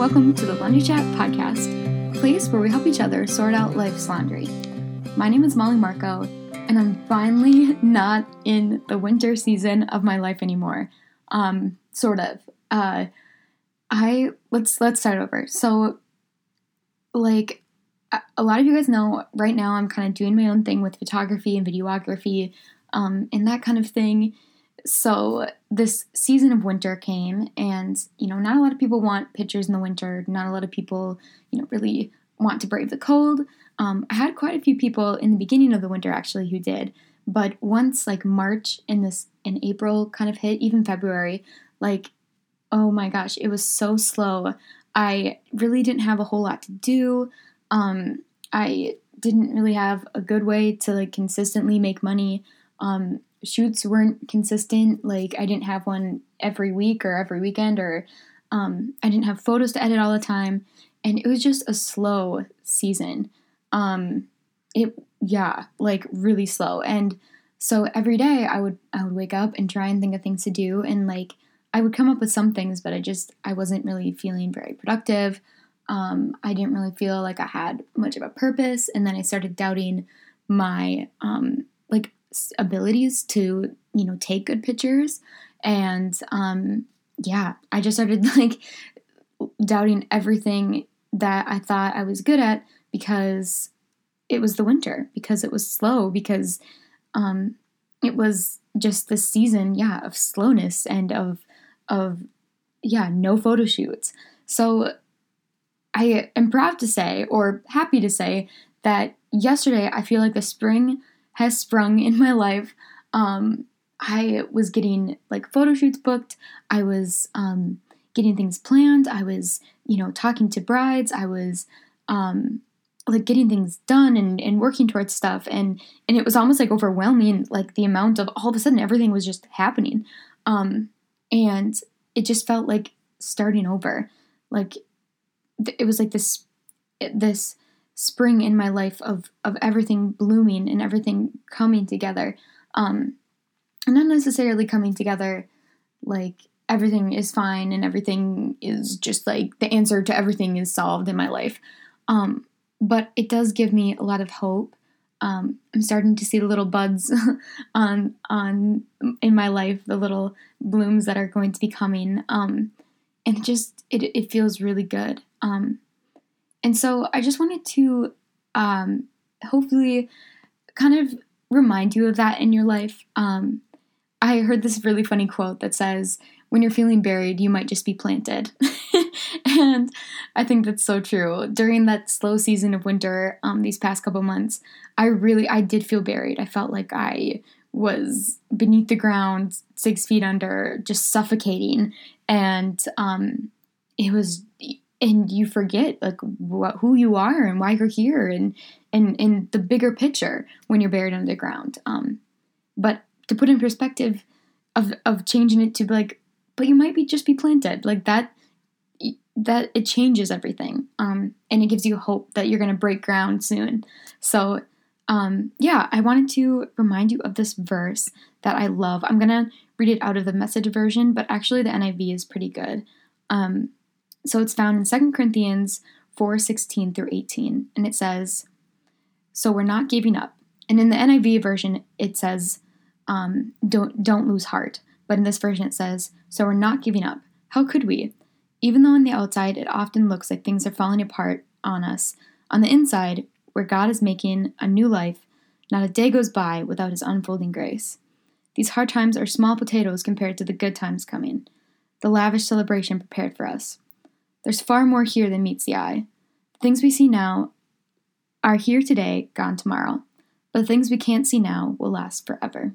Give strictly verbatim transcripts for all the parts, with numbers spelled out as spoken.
welcome to the Laundry Chat podcast, a place where we help each other sort out life's laundry. My name is Molly Marco, and I'm finally not in the winter season of my life anymore. Um, sort of. Uh, I let's let's start over. So, like, a lot of you guys know, right now I'm kind of doing my own thing with photography and videography, um, and that kind of thing. So this season of winter came, and, you know, not a lot of people want pictures in the winter. Not a lot of people, you know, really want to brave the cold. Um, I had quite a few people in the beginning of the winter, actually, who did. But once, like, March and this and April kind of hit, even February, like, oh my gosh, it was so slow. I really didn't have a whole lot to do. Um, I didn't really have a good way to, like, consistently make money. Um, shoots weren't consistent. Like, I didn't have one every week or every weekend, or um, I didn't have photos to edit all the time. And it was just a slow season. Um, it, yeah, like really slow. And so every day I would, I would wake up and try and think of things to do. And, like, I would come up with some things, but I just, I wasn't really feeling very productive. Um, I didn't really feel like I had much of a purpose. And then I started doubting my, um, like, abilities to, you know, take good pictures. And, um, yeah, I just started, like, doubting everything that I thought I was good at because it was the winter, because it was slow, because, um, it was just this season, yeah, of slowness and of, of, yeah, no photo shoots. So I am proud to say, or happy to say, that yesterday I feel like the spring has sprung in my life. Um, I was getting, like, photo shoots booked. I was um, getting things planned. I was, you know, talking to brides. I was, um, like, getting things done and, and working towards stuff. And, and it was almost, like, overwhelming, like, the amount of, all of a sudden, everything was just happening. Um, and it just felt like starting over. Like, th- it was like this, this, spring in my life of, of everything blooming and everything coming together. Um, and not necessarily coming together like everything is fine and everything is just like the answer to everything is solved in my life. Um, but it does give me a lot of hope. Um, I'm starting to see the little buds on, on, in my life, the little blooms that are going to be coming. Um, and it just, it, it feels really good. Um, And so I just wanted to um, hopefully kind of remind you of that in your life. Um, I heard this really funny quote that says, when you're feeling buried, you might just be planted. And I think that's so true. During that slow season of winter, um, these past couple months, I really, I did feel buried. I felt like I was beneath the ground, six feet under, just suffocating. And um, it was... And you forget, like, wh- who you are and why you're here, and and and the bigger picture when you're buried under the ground. Um, but to put in perspective of of changing it to, like, but you might be just be planted, like that. That it changes everything, um, and it gives you hope that you're going to break ground soon. So, um, yeah, I wanted to remind you of this verse that I love. I'm gonna read it out of the Message version, but actually the N I V is pretty good. Um, So it's found in Second Corinthians four sixteen through eighteen, and it says, "So we're not giving up." And in the N I V version, it says, um, "Don't don't lose heart." But in this version, it says, "So we're not giving up. How could we? Even though on the outside it often looks like things are falling apart on us, on the inside, where God is making a new life, not a day goes by without His unfolding grace. These hard times are small potatoes compared to the good times coming, the lavish celebration prepared for us. There's far more here than meets the eye. The things we see now are here today, gone tomorrow. But the things we can't see now will last forever."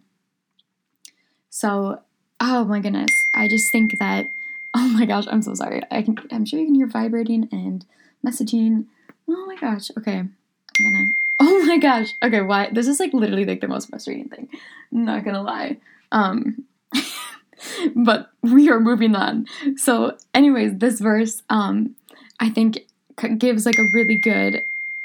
So, oh my goodness. I just think that, oh my gosh, I'm so sorry. I can, I'm sure you can hear vibrating and messaging. Oh my gosh. Okay. I'm gonna, oh my gosh. Okay, why? This is, like, literally, like, the most frustrating thing. I'm not gonna lie. Um... But we are moving on. So anyways, this verse, um, I think gives, like, a really good,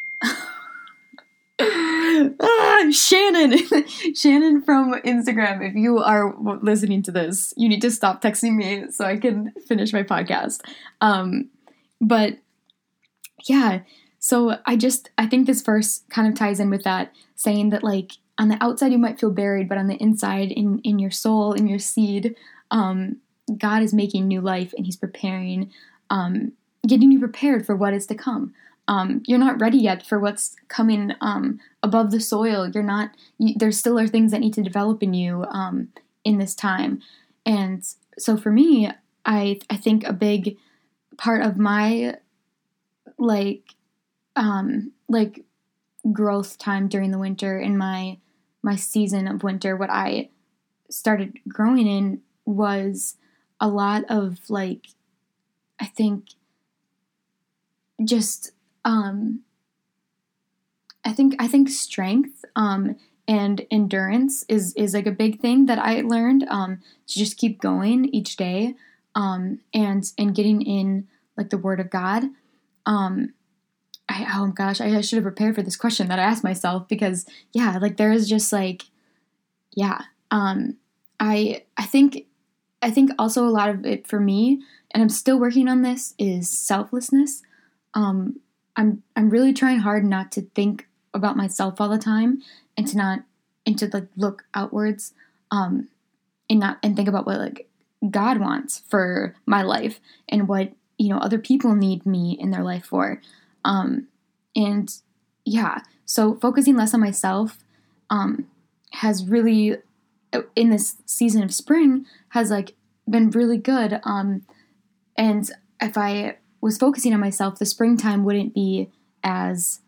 ah, Shannon, Shannon from Instagram, if you are listening to this, you need to stop texting me so I can finish my podcast. Um, but yeah, so I just, I think this verse kind of ties in with that, saying that like on the outside you might feel buried, but on the inside, in, in your soul, in your seed, um, God is making new life, and he's preparing, um, getting you prepared for what is to come. Um, you're not ready yet for what's coming um, above the soil. You're not, you, there still are things that need to develop in you um, in this time. And so for me, I I think a big part of my like um, like growth time during the winter, in my my season of winter, what I started growing in was a lot of like, I think just um, I think I think strength um, and endurance is is like a big thing that I learned, um, to just keep going each day, um, and and getting in like the Word of God. Um, I, oh gosh, I, I should have prepared for this question that I asked myself, because yeah, like there is just like, yeah, um, I I think I think also a lot of it for me, and I'm still working on this, is selflessness. Um, I'm I'm really trying hard not to think about myself all the time, and to not and to like look outwards, um, and not and think about what like God wants for my life, and what, you know, other people need me in their life for. Um, and yeah, so focusing less on myself, um, has really, in this season of spring, has like been really good. Um, and if I was focusing on myself, the springtime wouldn't be as,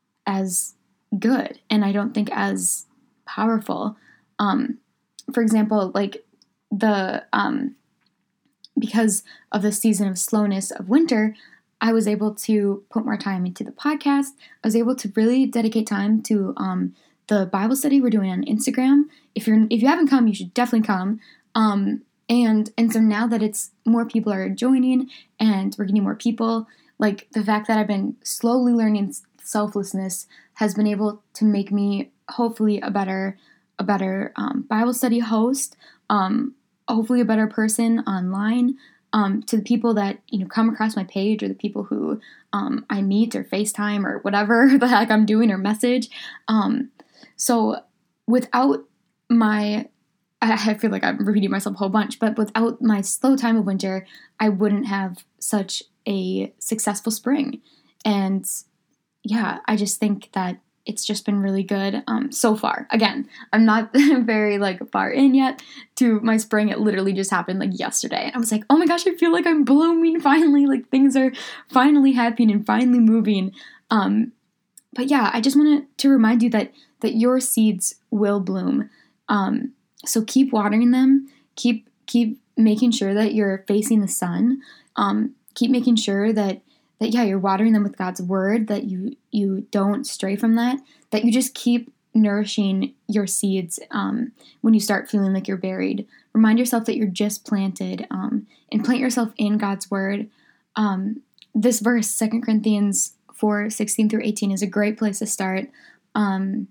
as good. And I don't think as powerful. Um, for example, like the, um, because of the season of slowness of winter, I was able to put more time into the podcast. I was able to really dedicate time to um, the Bible study we're doing on Instagram. If you're if you haven't come, you should definitely come. Um, and and so now that it's more people are joining, and we're getting more people, like the fact that I've been slowly learning selflessness has been able to make me hopefully a better a better um, Bible study host. Um, hopefully a better person online. Um, to the people that, you know, come across my page, or the people who um, I meet or FaceTime or whatever the heck I'm doing, or message. Um, so without my, I feel like I'm repeating myself a whole bunch, but without my slow time of winter, I wouldn't have such a successful spring. And yeah, I just think that it's just been really good um, so far. Again, I'm not very like far in yet to my spring. It literally just happened like yesterday. And I was like, oh my gosh, I feel like I'm blooming finally. Like things are finally happening and finally moving. Um, but yeah, I just wanted to remind you that that your seeds will bloom. Um, so keep watering them. Keep keep making sure that you're facing the sun. Um, keep making sure that that, yeah, you're watering them with God's word, that you you don't stray from that, that you just keep nourishing your seeds um, when you start feeling like you're buried. Remind yourself that you're just planted, um, and plant yourself in God's word. Um, this verse, Second Corinthians four, sixteen through eighteen, is a great place to start. Um,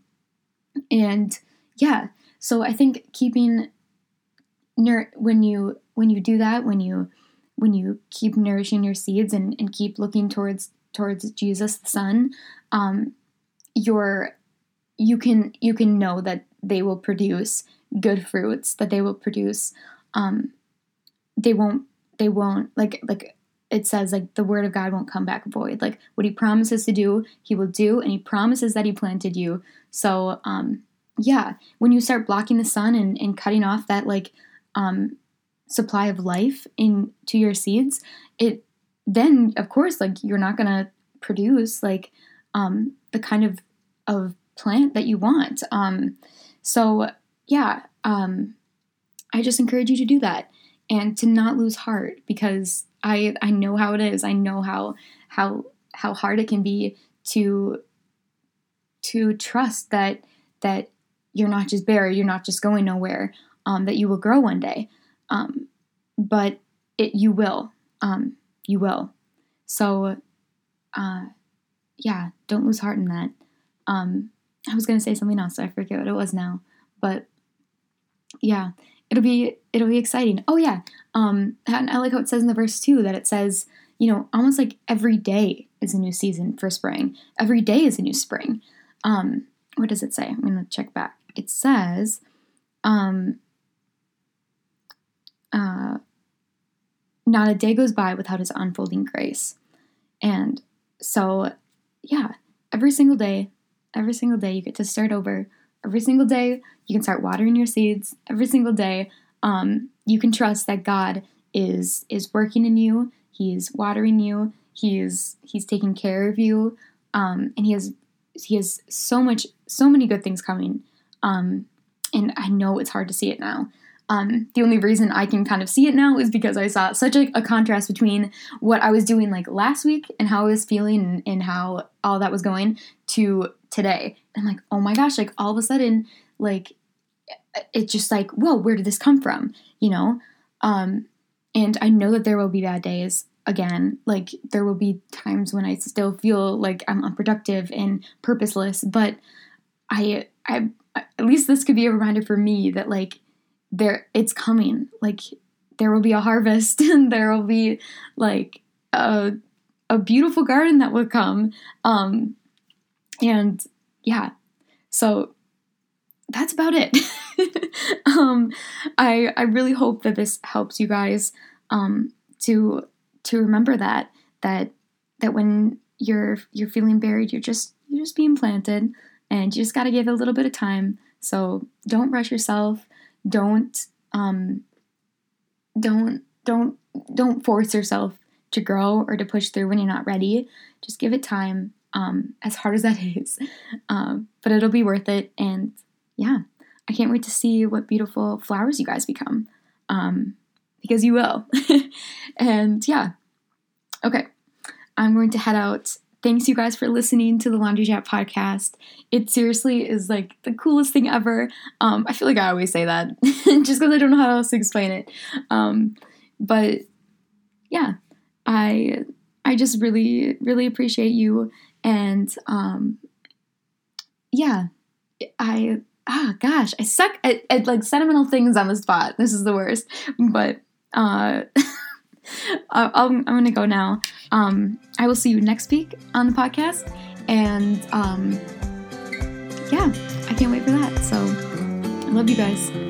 and yeah, so I think keeping, nur- when you when you do that, when you when you keep nourishing your seeds, and, and keep looking towards towards Jesus the Son, um, you're you can you can know that they will produce good fruits, that they will produce um, they won't they won't like like it says, like the word of God won't come back void. Like what he promises to do, he will do, and he promises that he planted you. So um, yeah, when you start blocking the sun, and, and cutting off that like um, supply of life into your seeds, it then of course like you're not gonna produce like um, the kind of of plant that you want. Um, so yeah, um, I just encourage you to do that, and to not lose heart, because I I know how it is. I know how how how hard it can be to to trust that that you're not just buried, you're not just going nowhere, um, that you will grow one day. Um, but it, you will, um, you will. So, uh, yeah, don't lose heart in that. Um, I was going to say something else, so I forget what it was now, but yeah, it'll be, it'll be exciting. Oh yeah. Um, and I like how it says in the verse too, that it says, you know, almost like every day is a new season for spring. Every day is a new spring. Um, what does it say? I'm going to check back. It says, um, uh, not a day goes by without his unfolding grace. And so, yeah, every single day, every single day you get to start over. Every single day you can start watering your seeds. Every single day um, you can trust that God is is working in you. He's watering you. He is he's taking care of you. Um, and he has he has so much so many good things coming. Um, and I know it's hard to see it now. Um, the only reason I can kind of see it now is because I saw such a, a contrast between what I was doing like last week and how I was feeling and, and how all that was going to today. I'm like, oh my gosh, like all of a sudden, like it's just like, whoa, where did this come from? You know? Um, and I know that there will be bad days again. Like there will be times when I still feel like I'm unproductive and purposeless, but I, I, at least this could be a reminder for me that like, there it's coming. Like there will be a harvest and there will be like a a beautiful garden that will come. Um and yeah. So that's about it. um I I really hope that this helps you guys um to to remember that that that when you're you're feeling buried, you're just you're just being planted and you just got to give it a little bit of time. So don't rush yourself. Don't, um, don't, don't, don't force yourself to grow or to push through when you're not ready. Just give it time, um, as hard as that is. Um, but it'll be worth it. And yeah, I can't wait to see what beautiful flowers you guys become. Um, because you will. And yeah. Okay. I'm going to head out. Thanks you guys for listening to the Laundry Chat podcast. It seriously is like the coolest thing ever. Um, I feel like I always say that just because I don't know how else to explain it. Um, but yeah, I I just really, really appreciate you. And um, yeah, I, ah, gosh, I suck at, at like sentimental things on the spot. This is the worst. But uh I'll, I'm going to go now. Um, I will see you next week on the podcast. And um, yeah, I can't wait for that. So I love you guys.